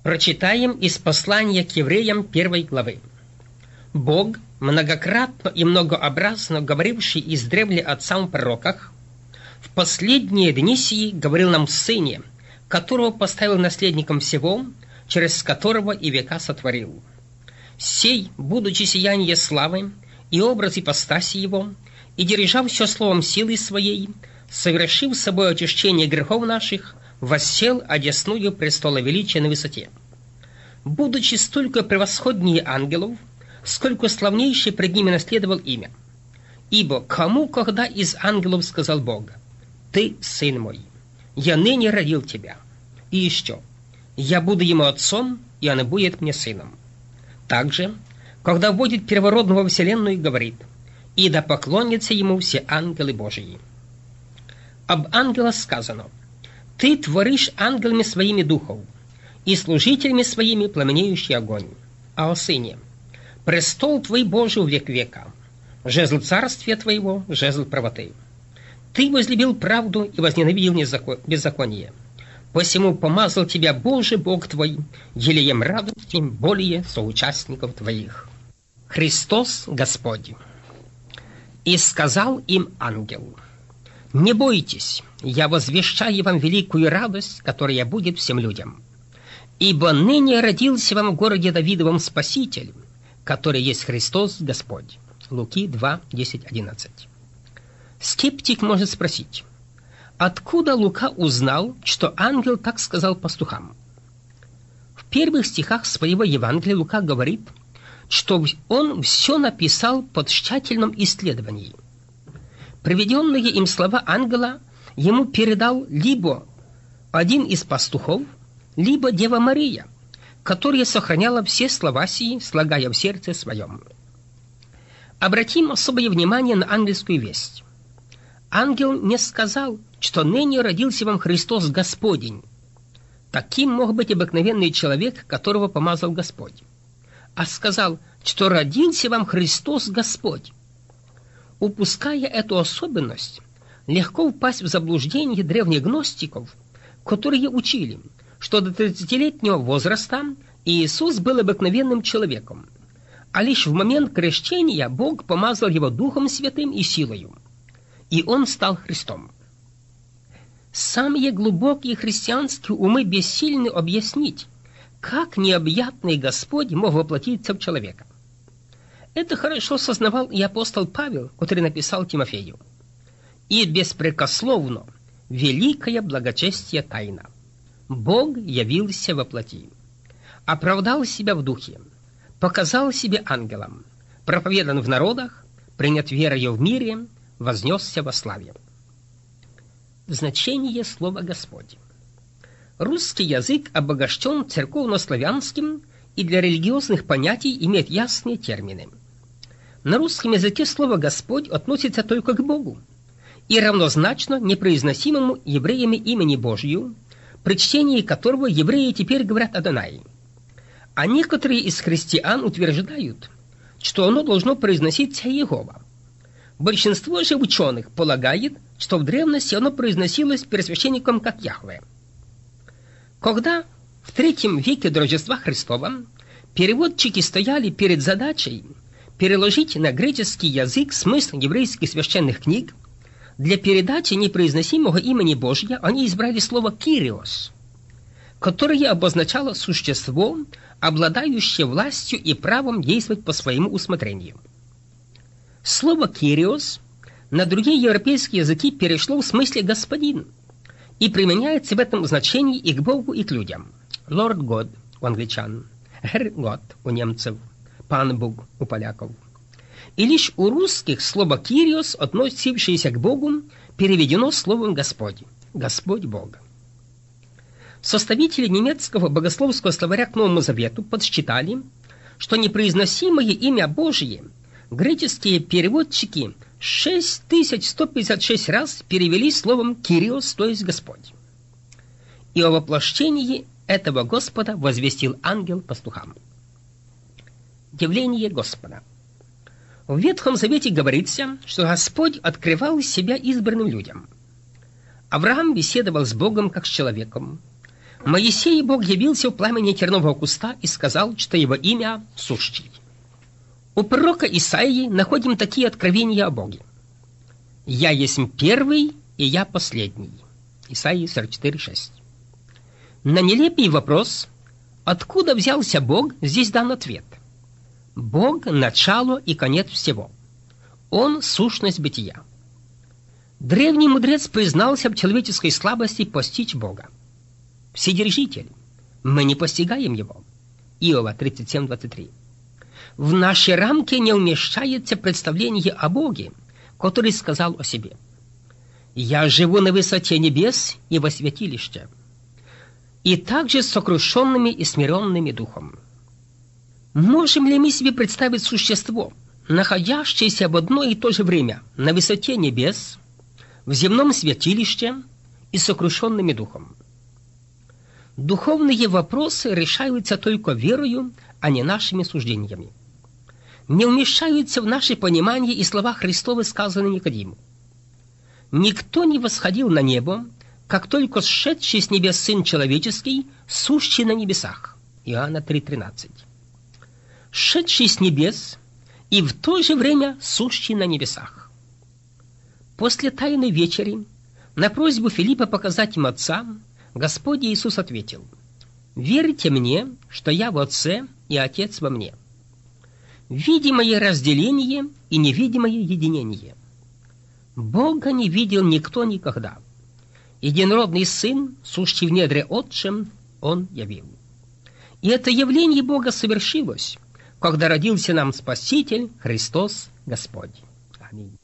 Прочитаем из послания к евреям 1 главы. Бог, многократно и многообразно говоривший издревле отцам в пророках, в последние дни сии говорил нам в Сыне, которого поставил наследником всего, через которого и века сотворил. Сей, будучи сияние славы и образ ипостаси его, и держа все словом силы своей, совершив собой очищение грехов наших, воссел одесную престола величия на высоте. Будучи столько превосходнее ангелов, сколько славнейше пред ними наследовал имя. Ибо кому когда из ангелов сказал Бог: «Ты, сын мой, я ныне родил тебя», и еще: «Я буду ему отцом, и он будет мне сыном». Также, когда вводит первородного во вселенную, говорит: «И да поклонятся ему все ангелы Божии». Об ангелах сказано: «Ты творишь ангелами своими духов, и служителями своими пламенеющий огонь». А о Сыне: «Престол твой Божий в век века, жезл царствия твоего, жезл правоты. Ты возлюбил правду и возненавидел беззаконие. Посему помазал тебя Божий Бог твой елеем радости более соучастников твоих». Христос Господь. «И сказал им ангел: не бойтесь, я возвещаю вам великую радость, которая будет всем людям. Ибо ныне родился вам в городе Давидовом Спаситель, который есть Христос Господь». Луки 2, 10, 11. Скептик может спросить: откуда Лука узнал, что ангел так сказал пастухам? В первых стихах своего Евангелия Лука говорит, что он все написал под тщательным исследованием. Приведенные им слова ангела ему передал либо один из пастухов, либо Дева Мария, которая сохраняла все слова сии, слагая в сердце своем. Обратим особое внимание на ангельскую весть. Ангел не сказал, что ныне родился вам Христос Господень. Таким мог быть обыкновенный человек, которого помазал Господь. А сказал, что родился вам Христос Господь. Упуская эту особенность, легко упасть в заблуждение древних гностиков, которые учили, что до 30-летнего возраста Иисус был обыкновенным человеком, а лишь в момент крещения Бог помазал его Духом Святым и силою, и он стал Христом. Самые глубокие христианские умы бессильны объяснить, как необъятный Господь мог воплотиться в человека. Это хорошо сознавал и апостол Павел, который написал Тимофею: «И беспрекословно великая благочестие тайна. Бог явился во плоти, оправдал себя в духе, показал себя ангелом, проповедан в народах, принят верою в мире, вознесся во славе». Значение слова «Господь». Русский язык обогащен церковно-славянским и для религиозных понятий имеет ясные термины. На русском языке слово «Господь» относится только к Богу и равнозначно непроизносимому евреями имени Божию, при чтении которого евреи теперь говорят «Адонай». А некоторые из христиан утверждают, что оно должно произноситься Иегова. Большинство же ученых полагает, что в древности оно произносилось первосвященником как Яхве. Когда в III веке до Рождества Христова переводчики стояли перед задачей переложить на греческий язык смысл еврейских священных книг, для передачи непроизносимого имени Божия они избрали слово «кириос», которое обозначало существо, обладающее властью и правом действовать по своему усмотрению. Слово «кириос» на другие европейские языки перешло в смысле «господин» и применяется в этом значении и к Богу, и к людям. Lord God у англичан, Herr Gott у немцев, Пан Бог у поляков. И лишь у русских слово «кириос», относившееся к Богу, переведено словом «Господь», «Господь Бог». Составители немецкого богословского словаря к Новому Завету подсчитали, что непроизносимое имя Божие греческие переводчики 6156 раз перевели словом «кириос», то есть «Господь». И о воплощении этого Господа возвестил ангел пастухам. Явление Господа. В Ветхом Завете говорится, что Господь открывал себя избранным людям. Авраам беседовал с Богом как с человеком. Моисею Бог явился в пламени тернового куста и сказал, что его имя Сущий. У пророка Исаии находим такие откровения о Боге. «Я есть первый, и я последний». Исаии 44:6. На нелепый вопрос, откуда взялся Бог, здесь дан ответ. Бог – начало и конец всего. Он – сущность бытия. Древний мудрец признался в человеческой слабости постичь Бога. Вседержитель, мы не постигаем его. Иова 37:23. В наши рамки не умещается представление о Боге, который сказал о себе: «Я живу на высоте небес и во святилище, и также с сокрушенными и смиренными духом». Можем ли мы себе представить существо, находящееся в одно и то же время на высоте небес, в земном святилище и с сокрушенными духом? Духовные вопросы решаются только верою, а не нашими суждениями. Не умещаются в наше понимание и слова Христовы, сказанные Никодиму: «Никто не восходил на небо, как только сшедший с небес Сын Человеческий, сущий на небесах». Иоанна 3:13. Шедший с небес и в то же время сущий на небесах. После Тайной вечери, на просьбу Филиппа показать им Отца, Господь Иисус ответил: «Верьте мне, что я в Отце и Отец во мне». Видимое разделение и невидимое единение. Бога не видел никто никогда. Единородный Сын, сущий в недре Отчем, Он явил. И это явление Бога совершилось, когда родился нам Спаситель Христос Господь. Аминь.